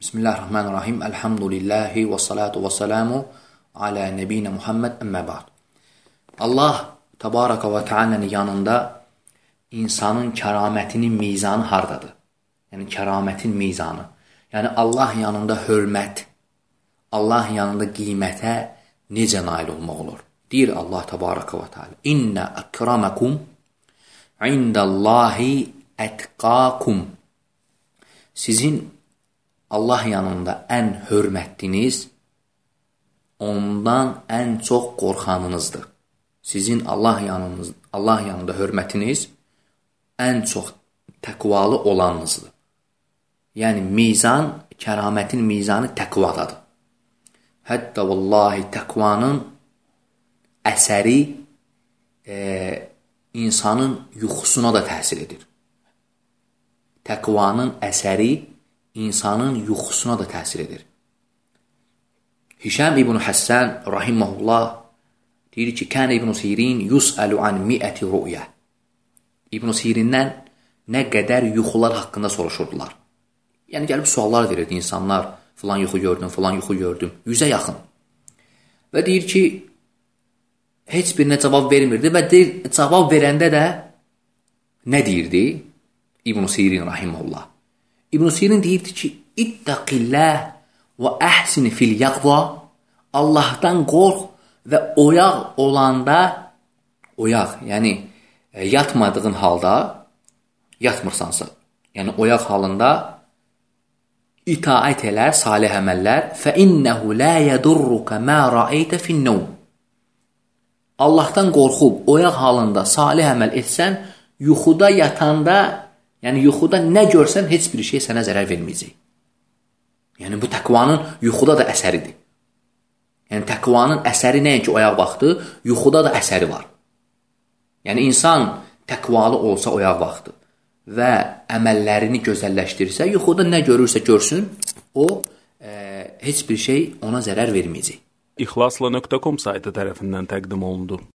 Bismillahirrahmanirrahim. Elhamdülillahi və salatu və salamu alə nəbiyyə Muhammed əmmə ba'd. Allah təbaraka və teala'nın yanında insanın kəramətinin mizanı hardadır? Yəni kəramətin mizanı. Yəni Allah yanında hörmət, Allah yanında qiymətə necə nail olmaq olur? Deyir Allah təbaraka və teala: "İnna akramakum indallahi atqakum." Sizin Allah yanında ən hörmətliniz ondan ən çox qorxanınızdır. Sizin Allah yanında hörmətiniz ən çox təqvalı olanınızdır. Yəni mizan, kəramətin mizanı təqvadadır. Hətta vallahi təqvanın əsəri insanın yuxusuna da təsir edir. Təqvanın əsəri insanın yuxusuna da təsir edir. Hişam ibn Həssən rahiməhullah deyir ki, Kənə İbn Sirin yus'alu an mi'ati ru'ya. İbn Sirindən nə qədər yuxular haqqında soruşurdular. Yəni gəlib suallar verirdi insanlar, filan yuxu gördüm, filan yuxu gördüm, 100-ə yaxın. Və deyir ki, heç birinə cavab vermirdi və deyir, cavab verəndə də nə deyirdi? İbn Sirin rahiməhullah. İbn Sirin deyirdi ki, İttəqilləh və əhsin fil yaqva. Allahdan qorx və oyaq olanda, oyaq, yəni yatmadığın halda, yatmırsansa, yəni oyaq halında itaət elə, salih əməllər. Fə innəhu lə yədurruka mə rəeytə finnəvm. Allahdan qorxub, oyaq halında salih əməl etsən, yuxuda yatanda, yəni yuxuda nə görsən, heç bir şey sənə zərər verməyəcək. Yəni bu təqvanın yuxuda da əsəridir. Yəni təqvanın əsəri nəinki oyaq vaxtı, yuxuda da əsəri var. Yəni insan təqvalı olsa oyaq vaxtı və əməllərini gözəlləşdirirsə, yuxuda nə görürsə görsün, o heç bir şey ona zərər verməyəcək. İxlasla.com saytı tərəfindən təqdim olundu.